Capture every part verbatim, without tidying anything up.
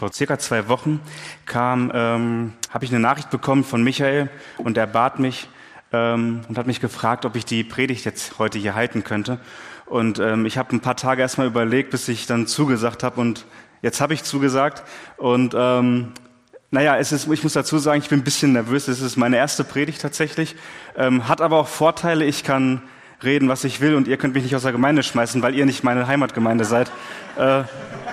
Vor circa zwei Wochen kam, ähm, habe ich eine Nachricht bekommen von Michael und er bat mich ähm, und hat mich gefragt, ob ich die Predigt jetzt heute hier halten könnte. Und ähm, ich habe ein paar Tage erstmal überlegt, bis ich dann zugesagt habe und jetzt habe ich zugesagt. Und ähm, naja, es ist, ich muss dazu sagen, ich bin ein bisschen nervös. Es ist meine erste Predigt tatsächlich, ähm, hat aber auch Vorteile. Ich kann reden, was ich will und ihr könnt mich nicht aus der Gemeinde schmeißen, weil ihr nicht meine Heimatgemeinde seid. Äh,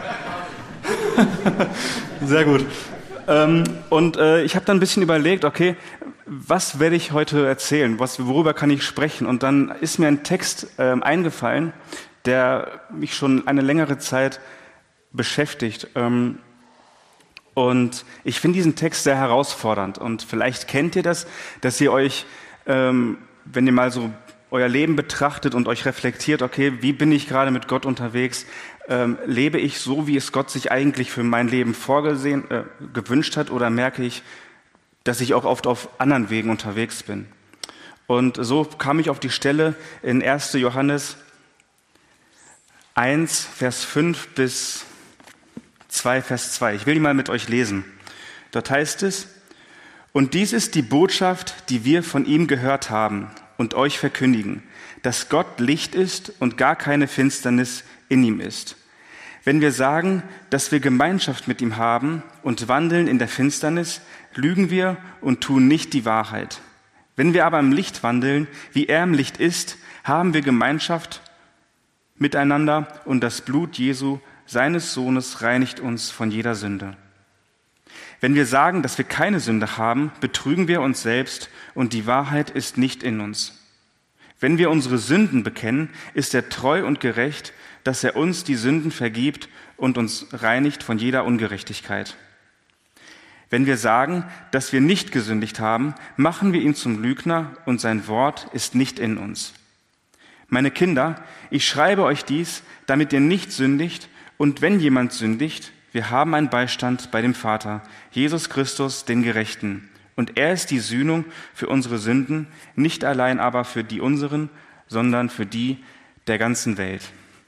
Sehr gut. Ähm, und äh, ich habe dann ein bisschen überlegt, okay, was werde ich heute erzählen? Was, worüber kann ich sprechen? Und dann ist mir ein Text ähm, eingefallen, der mich schon eine längere Zeit beschäftigt. Ähm, und ich finde diesen Text sehr herausfordernd. Und vielleicht kennt ihr das, dass ihr euch, ähm, wenn ihr mal so euer Leben betrachtet und euch reflektiert, okay, wie bin ich gerade mit Gott unterwegs? Ähm, lebe ich so, wie es Gott sich eigentlich für mein Leben vorgesehen, äh, gewünscht hat, oder merke ich, dass ich auch oft auf anderen Wegen unterwegs bin? Und so kam ich auf die Stelle in erster Johannes eins, Vers fünf bis zwei, Vers zwei. Ich will die mal mit euch lesen. Dort heißt es: Und dies ist die Botschaft, die wir von ihm gehört haben und euch verkündigen, dass Gott Licht ist und gar keine Finsternis in ihm ist. Wenn wir sagen, dass wir Gemeinschaft mit ihm haben und wandeln in der Finsternis, lügen wir und tun nicht die Wahrheit. Wenn wir aber im Licht wandeln, wie er im Licht ist, haben wir Gemeinschaft miteinander und das Blut Jesu, seines Sohnes, reinigt uns von jeder Sünde. Wenn wir sagen, dass wir keine Sünde haben, betrügen wir uns selbst und die Wahrheit ist nicht in uns. Wenn wir unsere Sünden bekennen, ist er treu und gerecht, dass er uns die Sünden vergibt und uns reinigt von jeder Ungerechtigkeit. Wenn wir sagen, dass wir nicht gesündigt haben, machen wir ihn zum Lügner und sein Wort ist nicht in uns. Meine Kinder, ich schreibe euch dies, damit ihr nicht sündigt, und wenn jemand sündigt, wir haben einen Beistand bei dem Vater, Jesus Christus, den Gerechten. Und er ist die Sühnung für unsere Sünden, nicht allein aber für die unseren, sondern für die der ganzen Welt.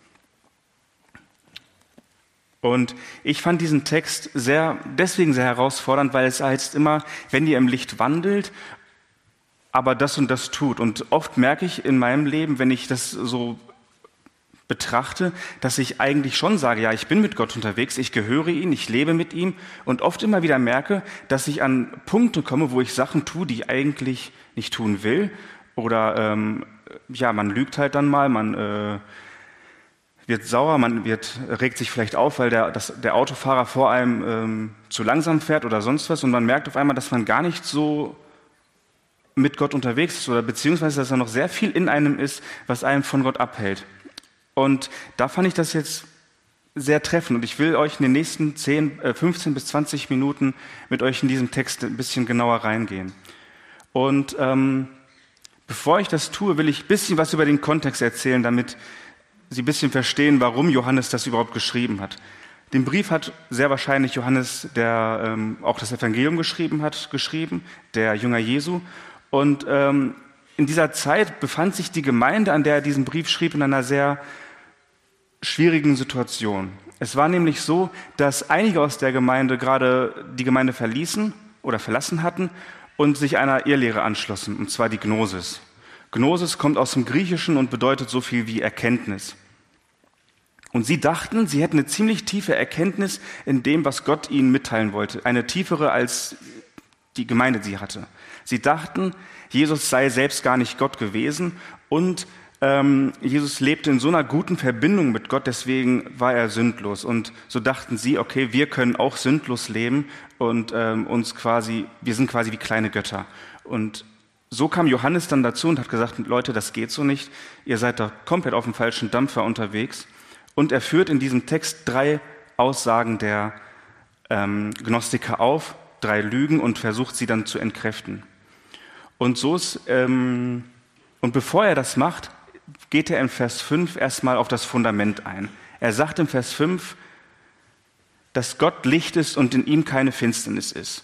Und ich fand diesen Text sehr, deswegen sehr herausfordernd, weil es heißt immer, wenn ihr im Licht wandelt, aber das und das tut. Und oft merke ich in meinem Leben, wenn ich das so betrachte, dass ich eigentlich schon sage, ja, ich bin mit Gott unterwegs, ich gehöre ihm, ich lebe mit ihm und oft immer wieder merke, dass ich an Punkte komme, wo ich Sachen tue, die ich eigentlich nicht tun will, oder ähm, ja, man lügt halt dann mal, man äh, wird sauer, man wird, regt sich vielleicht auf, weil der, das, der Autofahrer vor einem ähm, zu langsam fährt oder sonst was, und man merkt auf einmal, dass man gar nicht so mit Gott unterwegs ist, oder beziehungsweise, dass da noch sehr viel in einem ist, was einem von Gott abhält. Und da fand ich das jetzt sehr treffend und ich will euch in den nächsten zehn, fünfzehn bis zwanzig Minuten mit euch in diesen Text ein bisschen genauer reingehen. Und ähm, bevor ich das tue, will ich ein bisschen was über den Kontext erzählen, damit Sie ein bisschen verstehen, warum Johannes das überhaupt geschrieben hat. Den Brief hat sehr wahrscheinlich Johannes, der ähm, auch das Evangelium geschrieben hat, geschrieben, der Jünger Jesu. Und ähm, in dieser Zeit befand sich die Gemeinde, an der er diesen Brief schrieb, in einer sehr schwierigen Situation. Es war nämlich so, dass einige aus der Gemeinde gerade die Gemeinde verließen oder verlassen hatten und sich einer Irrlehre anschlossen, und zwar die Gnosis. Gnosis kommt aus dem Griechischen und bedeutet so viel wie Erkenntnis. Und sie dachten, sie hätten eine ziemlich tiefe Erkenntnis in dem, was Gott ihnen mitteilen wollte. Eine tiefere, als die Gemeinde sie hatte. Sie dachten, Jesus sei selbst gar nicht Gott gewesen und ähm, Jesus lebte in so einer guten Verbindung mit Gott, deswegen war er sündlos. Und so dachten sie, okay, wir können auch sündlos leben und ähm, uns quasi, wir sind quasi wie kleine Götter. Und so kam Johannes dann dazu und hat gesagt, Leute, das geht so nicht, ihr seid da komplett auf dem falschen Dampfer unterwegs. Und er führt in diesem Text drei Aussagen der ähm, Gnostiker auf, drei Lügen, und versucht sie dann zu entkräften. Und so ist, ähm, und bevor er das macht, geht er in Vers fünf erstmal auf das Fundament ein. Er sagt im Vers fünf, dass Gott Licht ist und in ihm keine Finsternis ist.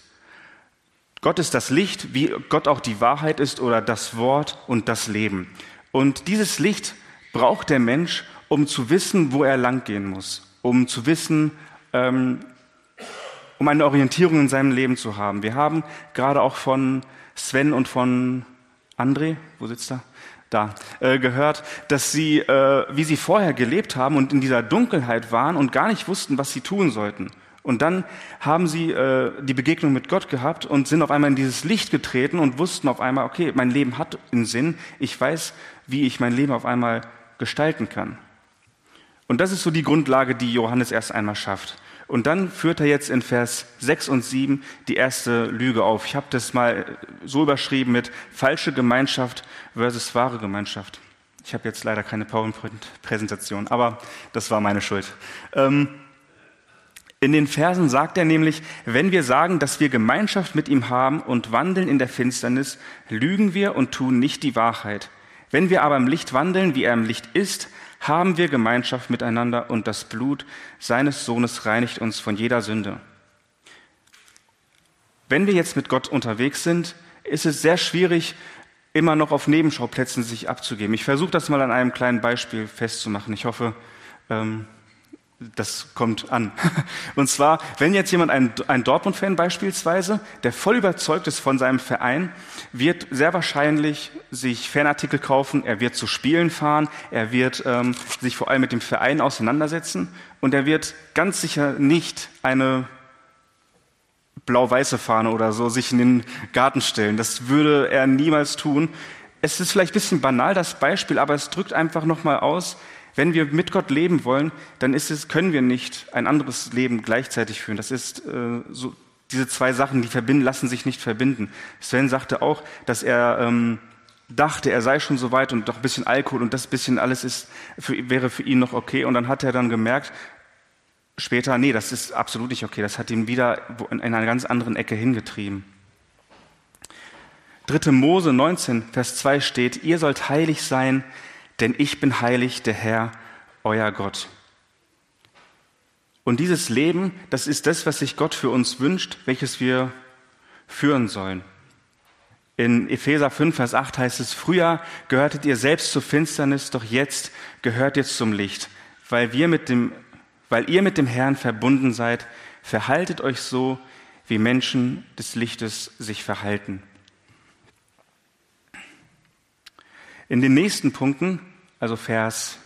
Gott ist das Licht, wie Gott auch die Wahrheit ist oder das Wort und das Leben. Und dieses Licht braucht der Mensch, um zu wissen, wo er langgehen muss, um zu wissen, ähm, um eine Orientierung in seinem Leben zu haben. Wir haben gerade auch von Sven und von André, wo sitzt er? Da, äh, gehört, dass sie, äh, wie sie vorher gelebt haben und in dieser Dunkelheit waren und gar nicht wussten, was sie tun sollten. Und dann haben sie äh, die Begegnung mit Gott gehabt und sind auf einmal in dieses Licht getreten und wussten auf einmal, okay, mein Leben hat einen Sinn, ich weiß, wie ich mein Leben auf einmal gestalten kann. Und das ist so die Grundlage, die Johannes erst einmal schafft. Und dann führt er jetzt in Vers sechs und sieben die erste Lüge auf. Ich habe das mal so überschrieben mit falsche Gemeinschaft versus wahre Gemeinschaft. Ich habe jetzt leider keine PowerPoint-Präsentation, aber das war meine Schuld. Ähm, in den Versen sagt er nämlich, wenn wir sagen, dass wir Gemeinschaft mit ihm haben und wandeln in der Finsternis, lügen wir und tun nicht die Wahrheit. Wenn wir aber im Licht wandeln, wie er im Licht ist, haben wir Gemeinschaft miteinander und das Blut seines Sohnes reinigt uns von jeder Sünde. Wenn wir jetzt mit Gott unterwegs sind, ist es sehr schwierig, immer noch auf Nebenschauplätzen sich abzugeben. Ich versuche das mal an einem kleinen Beispiel festzumachen. Ich hoffe, ähm, das kommt an. Und zwar, wenn jetzt jemand, ein, ein Dortmund-Fan beispielsweise, der voll überzeugt ist von seinem Verein, wird sehr wahrscheinlich sich Fanartikel kaufen, er wird zu Spielen fahren, er wird ähm, sich vor allem mit dem Verein auseinandersetzen und er wird ganz sicher nicht eine blau-weiße Fahne oder so sich in den Garten stellen. Das würde er niemals tun. Es ist vielleicht ein bisschen banal, das Beispiel, aber es drückt einfach nochmal aus, wenn wir mit Gott leben wollen, dann ist es, können wir nicht ein anderes Leben gleichzeitig führen. Das ist äh, so, diese zwei Sachen, die verbinden, lassen sich nicht verbinden. Sven sagte auch, dass er ähm, dachte, er sei schon so weit und doch ein bisschen Alkohol und das bisschen alles ist für, wäre für ihn noch okay. Und dann hat er dann gemerkt, später, nee, das ist absolut nicht okay. Das hat ihn wieder in einer ganz anderen Ecke hingetrieben. dritte Mose neunzehn, Vers zwei steht, ihr sollt heilig sein, denn ich bin heilig, der Herr, euer Gott. Und dieses Leben, das ist das, was sich Gott für uns wünscht, welches wir führen sollen. In Epheser fünf, Vers acht heißt es, früher gehörtet ihr selbst zur Finsternis, doch jetzt gehört ihr zum Licht. Weil, wir mit dem, weil ihr mit dem Herrn verbunden seid, verhaltet euch so, wie Menschen des Lichtes sich verhalten. In den nächsten Punkten, also Vers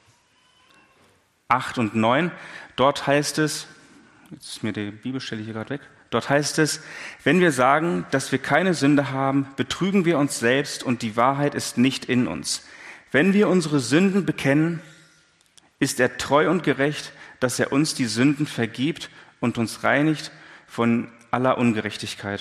acht und neun, dort heißt es, jetzt ist mir die Bibelstelle hier gerade weg, dort heißt es, wenn wir sagen, dass wir keine Sünde haben, betrügen wir uns selbst und die Wahrheit ist nicht in uns. Wenn wir unsere Sünden bekennen, ist er treu und gerecht, dass er uns die Sünden vergibt und uns reinigt von aller Ungerechtigkeit.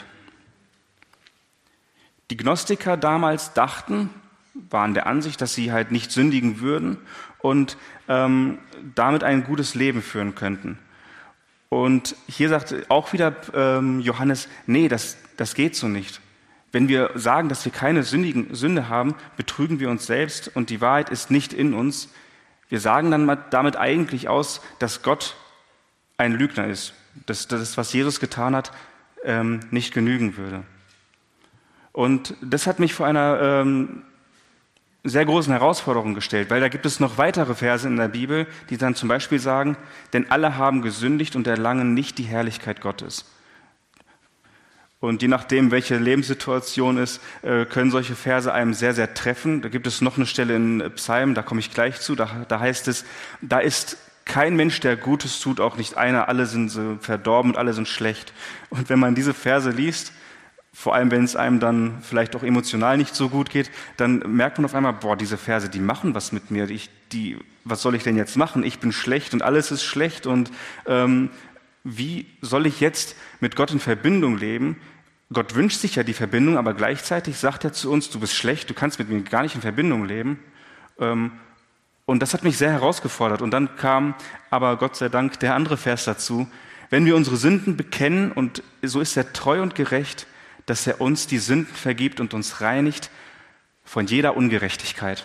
Die Gnostiker damals dachten, waren der Ansicht, dass sie halt nicht sündigen würden und ähm, damit ein gutes Leben führen könnten. Und hier sagt auch wieder ähm, Johannes, nee, das, das geht so nicht. Wenn wir sagen, dass wir keine sündigen, Sünde haben, betrügen wir uns selbst und die Wahrheit ist nicht in uns. Wir sagen dann damit eigentlich aus, dass Gott ein Lügner ist, dass das, was Jesus getan hat, ähm, nicht genügen würde. Und das hat mich vor einer ähm, sehr großen Herausforderung gestellt, weil da gibt es noch weitere Verse in der Bibel, die dann zum Beispiel sagen, denn alle haben gesündigt und erlangen nicht die Herrlichkeit Gottes. Und je nachdem, welche Lebenssituation ist, können solche Verse einem sehr, sehr treffen. Da gibt es noch eine Stelle in Psalmen, da komme ich gleich zu, da, da heißt es, da ist kein Mensch, der Gutes tut, auch nicht einer, alle sind so verdorben und alle sind schlecht. Und wenn man diese Verse liest, vor allem, wenn es einem dann vielleicht auch emotional nicht so gut geht, dann merkt man auf einmal, boah, diese Verse, die machen was mit mir. Ich, die, was soll ich denn jetzt machen? Ich bin schlecht und alles ist schlecht. Und ähm, wie soll ich jetzt mit Gott in Verbindung leben? Gott wünscht sich ja die Verbindung, aber gleichzeitig sagt er zu uns, du bist schlecht, du kannst mit mir gar nicht in Verbindung leben. Ähm, und das hat mich sehr herausgefordert. Und dann kam aber Gott sei Dank der andere Vers dazu. Wenn wir unsere Sünden bekennen, und so ist er treu und gerecht, dass er uns die Sünden vergibt und uns reinigt von jeder Ungerechtigkeit.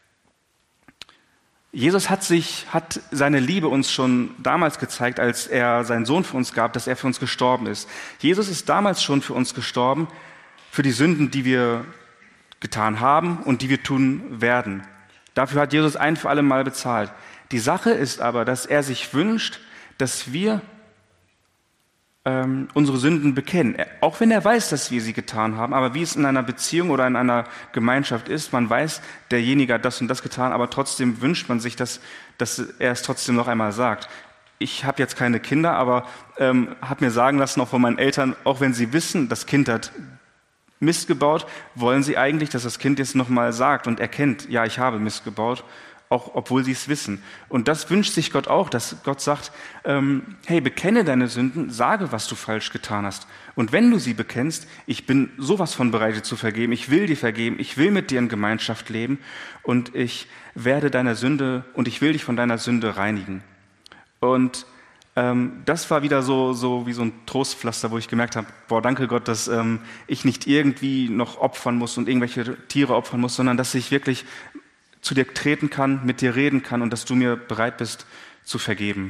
Jesus hat sich, hat seine Liebe uns schon damals gezeigt, als er seinen Sohn für uns gab, dass er für uns gestorben ist. Jesus ist damals schon für uns gestorben, für die Sünden, die wir getan haben und die wir tun werden. Dafür hat Jesus ein für alle Mal bezahlt. Die Sache ist aber, dass er sich wünscht, dass wir ähm, unsere Sünden bekennen. Er, auch wenn er weiß, dass wir sie getan haben, aber wie es in einer Beziehung oder in einer Gemeinschaft ist, man weiß, derjenige hat das und das getan, aber trotzdem wünscht man sich, dass, dass er es trotzdem noch einmal sagt. Ich habe jetzt keine Kinder, aber ähm, habe mir sagen lassen, auch von meinen Eltern, auch wenn sie wissen, das Kind hat Mist gebaut, wollen sie eigentlich, dass das Kind jetzt nochmal sagt und erkennt, ja, ich habe Mist gebaut, auch obwohl sie es wissen. Und das wünscht sich Gott auch, dass Gott sagt, ähm, hey, bekenne deine Sünden, sage, was du falsch getan hast. Und wenn du sie bekennst, ich bin sowas von bereit, dir zu vergeben, ich will dir vergeben, ich will mit dir in Gemeinschaft leben und ich werde deiner Sünde und ich will dich von deiner Sünde reinigen. Und ähm, das war wieder so, so wie so ein Trostpflaster, wo ich gemerkt habe, boah, danke Gott, dass ähm, ich nicht irgendwie noch opfern muss und irgendwelche Tiere opfern muss, sondern dass ich wirklich zu dir treten kann, mit dir reden kann und dass du mir bereit bist zu vergeben.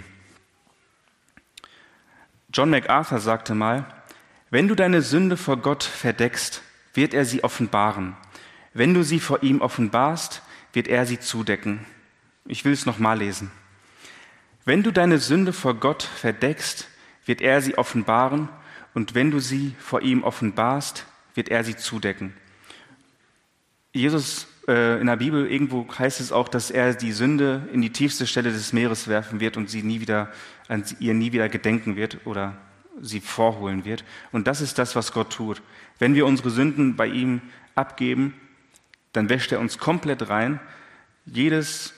John MacArthur sagte mal, wenn du deine Sünde vor Gott verdeckst, wird er sie offenbaren. Wenn du sie vor ihm offenbarst, wird er sie zudecken. Ich will es nochmal lesen. Wenn du deine Sünde vor Gott verdeckst, wird er sie offenbaren, und wenn du sie vor ihm offenbarst, wird er sie zudecken. Jesus äh, in der Bibel, irgendwo heißt es auch, dass er die Sünde in die tiefste Stelle des Meeres werfen wird und sie nie wieder, an ihr nie wieder gedenken wird oder sie vorholen wird. Und das ist das, was Gott tut. Wenn wir unsere Sünden bei ihm abgeben, dann wäscht er uns komplett rein. Jedes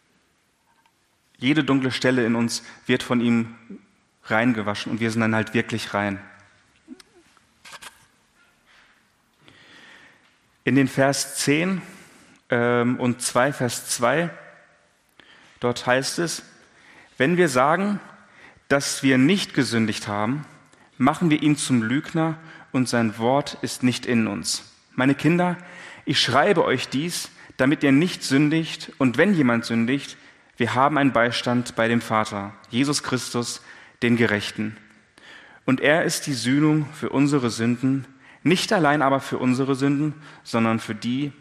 Jede dunkle Stelle in uns wird von ihm reingewaschen und wir sind dann halt wirklich rein. In den Vers zehn ähm, und zwei, Vers zwei, dort heißt es, wenn wir sagen, dass wir nicht gesündigt haben, machen wir ihn zum Lügner und sein Wort ist nicht in uns. Meine Kinder, ich schreibe euch dies, damit ihr nicht sündigt, und wenn jemand sündigt, wir haben einen Beistand bei dem Vater, Jesus Christus, den Gerechten. Und er ist die Sühnung für unsere Sünden, nicht allein aber für unsere Sünden, sondern für die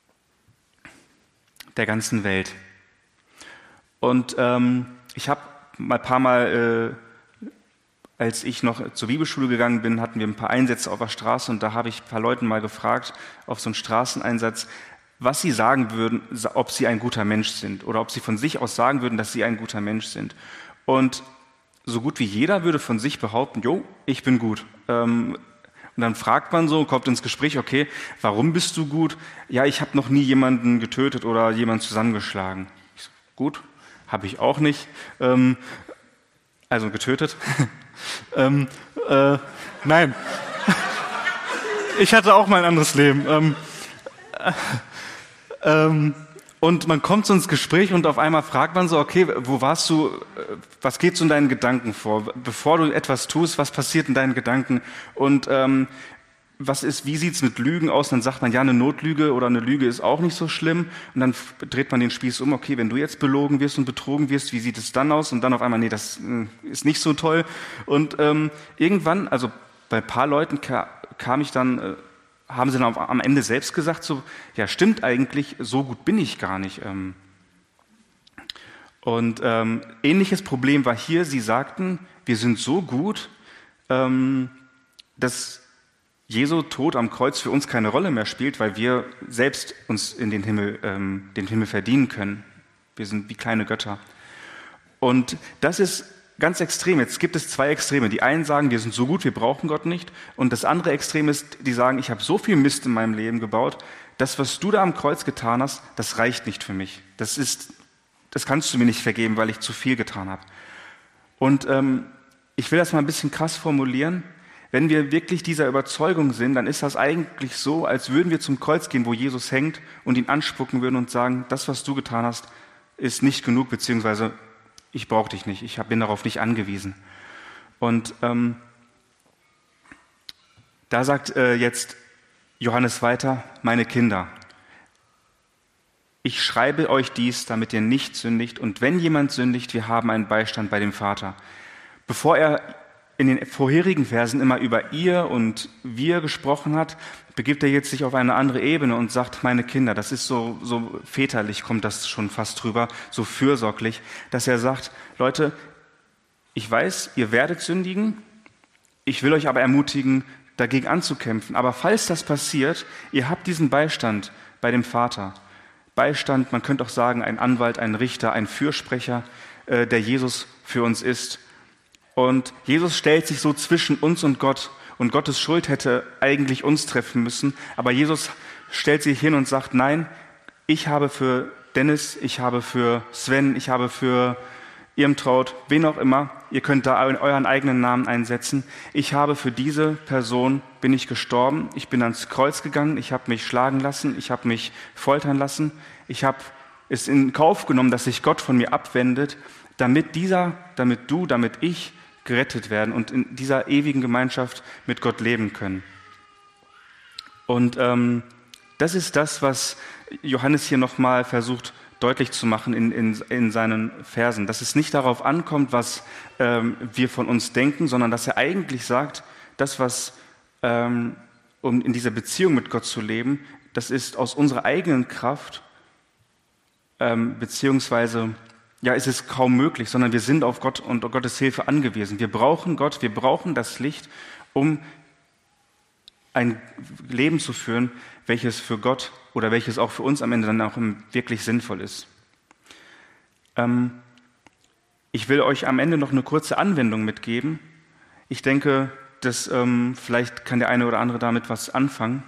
der ganzen Welt. Und ähm, ich habe mal ein paar Mal, äh, als ich noch zur Bibelschule gegangen bin, hatten wir ein paar Einsätze auf der Straße und da habe ich ein paar Leuten mal gefragt, auf so einen Straßeneinsatz, was sie sagen würden, ob sie ein guter Mensch sind oder ob sie von sich aus sagen würden, dass sie ein guter Mensch sind. Und so gut wie jeder würde von sich behaupten, jo, ich bin gut. Ähm, und dann fragt man so, kommt ins Gespräch, okay, warum bist du gut? Ja, ich habe noch nie jemanden getötet oder jemanden zusammengeschlagen. Ich so, gut, habe ich auch nicht. Ähm, also getötet. ähm, äh, nein. Ich hatte auch mal ein anderes Leben. Ähm, äh, Ähm, und man kommt so ins Gespräch und auf einmal fragt man so, okay, wo warst du, was geht so in deinen Gedanken vor? Bevor du etwas tust, was passiert in deinen Gedanken? Und ähm, was ist, wie sieht's mit Lügen aus? Und dann sagt man, ja, eine Notlüge oder eine Lüge ist auch nicht so schlimm. Und dann dreht man den Spieß um, okay, wenn du jetzt belogen wirst und betrogen wirst, wie sieht es dann aus? Und dann auf einmal, nee, das äh, ist nicht so toll. Und ähm, irgendwann, also bei ein paar Leuten ka- kam ich dann... Äh, haben sie dann am Ende selbst gesagt, so, ja, stimmt eigentlich, so gut bin ich gar nicht. Und ähm, ähnliches Problem war hier, sie sagten, wir sind so gut, ähm, dass Jesu Tod am Kreuz für uns keine Rolle mehr spielt, weil wir selbst uns in den Himmel, ähm, den Himmel verdienen können. Wir sind wie kleine Götter. Und das ist ganz extrem. Jetzt gibt es zwei Extreme. Die einen sagen, wir sind so gut, wir brauchen Gott nicht. Und das andere Extrem ist, die sagen, ich habe so viel Mist in meinem Leben gebaut, das, was du da am Kreuz getan hast, das reicht nicht für mich. Das ist, das kannst du mir nicht vergeben, weil ich zu viel getan habe. Und ähm, ich will das mal ein bisschen krass formulieren. Wenn wir wirklich dieser Überzeugung sind, dann ist das eigentlich so, als würden wir zum Kreuz gehen, wo Jesus hängt und ihn anspucken würden und sagen, das, was du getan hast, ist nicht genug, beziehungsweise ich brauche dich nicht, ich bin darauf nicht angewiesen. Und ähm, da sagt äh, jetzt Johannes weiter, meine Kinder, ich schreibe euch dies, damit ihr nicht sündigt. Und wenn jemand sündigt, wir haben einen Beistand bei dem Vater. Bevor er in den vorherigen Versen immer über ihr und wir gesprochen hat, begibt er jetzt sich auf eine andere Ebene und sagt, meine Kinder, das ist so, so väterlich, kommt das schon fast drüber, so fürsorglich, dass er sagt, Leute, ich weiß, ihr werdet sündigen, Ich will euch aber ermutigen, dagegen anzukämpfen. Aber falls das passiert, ihr habt diesen Beistand bei dem Vater. Beistand, man könnte auch sagen, ein Anwalt, ein Richter, ein Fürsprecher, äh, der Jesus für uns ist. Und Jesus stellt sich so zwischen uns und Gott. Und Gottes Schuld hätte eigentlich uns treffen müssen. Aber Jesus stellt sich hin und sagt, nein, ich habe für Dennis, ich habe für Sven, ich habe für Irmtraut, wen auch immer, ihr könnt da euren eigenen Namen einsetzen. Ich habe für diese Person, bin ich gestorben, ich bin ans Kreuz gegangen, ich habe mich schlagen lassen, ich habe mich foltern lassen, ich habe es in Kauf genommen, dass sich Gott von mir abwendet, damit dieser, damit du, damit ich gerettet werden und in dieser ewigen Gemeinschaft mit Gott leben können. Und ähm, das ist das, was Johannes hier nochmal versucht deutlich zu machen in, in, in seinen Versen, dass es nicht darauf ankommt, was ähm, wir von uns denken, sondern dass er eigentlich sagt, das, was, ähm, um in dieser Beziehung mit Gott zu leben, das ist aus unserer eigenen Kraft, ähm, beziehungsweise, ja, ist es kaum möglich, sondern wir sind auf Gott und auf Gottes Hilfe angewiesen. Wir brauchen Gott, wir brauchen das Licht, um ein Leben zu führen, welches für Gott oder welches auch für uns am Ende dann auch wirklich sinnvoll ist. Ähm, ich will euch am Ende noch eine kurze Anwendung mitgeben. Ich denke, dass ähm, vielleicht kann der eine oder andere damit was anfangen.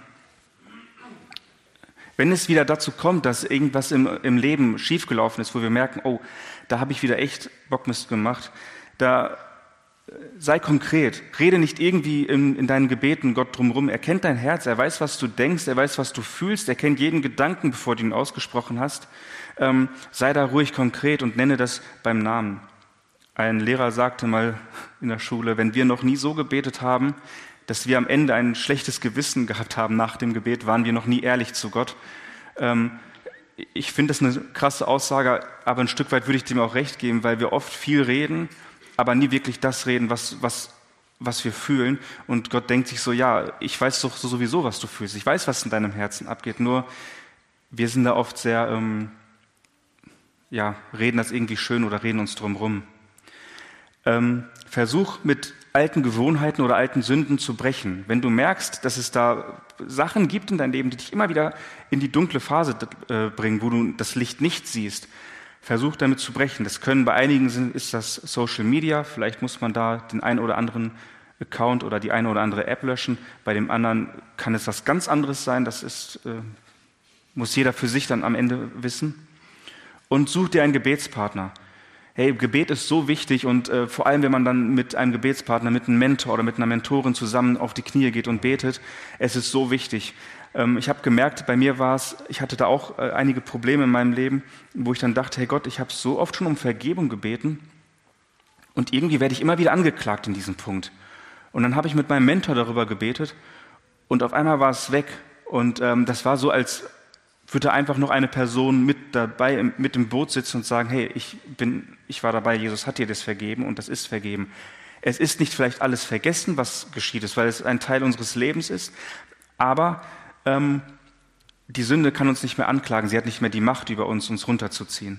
Wenn es wieder dazu kommt, dass irgendwas im, im Leben schiefgelaufen ist, wo wir merken, oh, da habe ich wieder echt Bockmist gemacht, da sei konkret, rede nicht irgendwie in, in deinen Gebeten Gott drumherum. Er kennt dein Herz, er weiß, was du denkst, er weiß, was du fühlst, er kennt jeden Gedanken, bevor du ihn ausgesprochen hast. Ähm, sei da ruhig konkret und nenne das beim Namen. Ein Lehrer sagte mal in der Schule, wenn wir noch nie so gebetet haben, dass wir am Ende ein schlechtes Gewissen gehabt haben nach dem Gebet, waren wir noch nie ehrlich zu Gott. Ähm, ich finde das eine krasse Aussage, aber ein Stück weit würde ich dem auch recht geben, weil wir oft viel reden, aber nie wirklich das reden, was, was, was wir fühlen. Und Gott denkt sich so, ja, ich weiß doch sowieso, was du fühlst. Ich weiß, was in deinem Herzen abgeht. Nur wir sind da oft sehr, ähm, ja, reden das irgendwie schön oder reden uns drum rum. Ähm, versuch mit alten Gewohnheiten oder alten Sünden zu brechen. Wenn du merkst, dass es da Sachen gibt in deinem Leben, die dich immer wieder in die dunkle Phase äh, bringen, wo du das Licht nicht siehst, versuch damit zu brechen. Das können bei einigen sind, ist das Social Media. Vielleicht muss man da den einen oder anderen Account oder die eine oder andere App löschen. Bei dem anderen kann es was ganz anderes sein. Das ist, äh, muss jeder für sich dann am Ende wissen. Und such dir einen Gebetspartner. Hey, Gebet ist so wichtig und äh, vor allem, wenn man dann mit einem Gebetspartner, mit einem Mentor oder mit einer Mentorin zusammen auf die Knie geht und betet, es ist so wichtig. Ähm, ich habe gemerkt, bei mir war es, ich hatte da auch äh, einige Probleme in meinem Leben, wo ich dann dachte, hey Gott, ich habe so oft schon um Vergebung gebeten und irgendwie werde ich immer wieder angeklagt in diesem Punkt. Und dann habe ich mit meinem Mentor darüber gebetet und auf einmal war es weg. Und ähm, das war so, als würde einfach noch eine Person mit dabei, mit im Boot sitzen und sagen, hey, ich bin, ich war dabei, Jesus hat dir das vergeben und das ist vergeben. Es ist nicht vielleicht alles vergessen, was geschieht ist, weil es ein Teil unseres Lebens ist, aber ähm, die Sünde kann uns nicht mehr anklagen, sie hat nicht mehr die Macht über uns, uns runterzuziehen.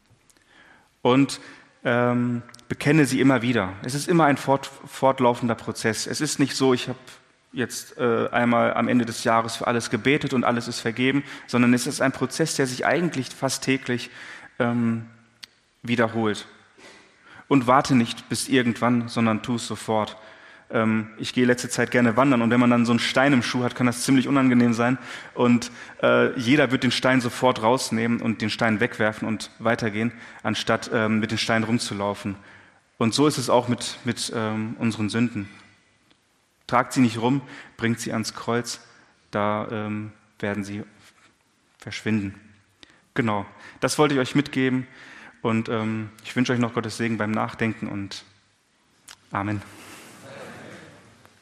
Und ähm, bekenne sie immer wieder. Es ist immer ein fort, fortlaufender Prozess. Es ist nicht so, ich habe jetzt äh, einmal am Ende des Jahres für alles gebetet und alles ist vergeben, sondern es ist ein Prozess, der sich eigentlich fast täglich ähm, wiederholt. Und warte nicht bis irgendwann, sondern tu es sofort. Ähm, ich gehe letzte Zeit gerne wandern und wenn man dann so einen Stein im Schuh hat, kann das ziemlich unangenehm sein und äh, jeder wird den Stein sofort rausnehmen und den Stein wegwerfen und weitergehen, anstatt ähm, mit den Steinen rumzulaufen. Und so ist es auch mit, mit ähm, unseren Sünden. Tragt sie nicht rum, bringt sie ans Kreuz, da ähm, werden sie verschwinden. Genau, das wollte ich euch mitgeben und ähm, ich wünsche euch noch Gottes Segen beim Nachdenken und Amen.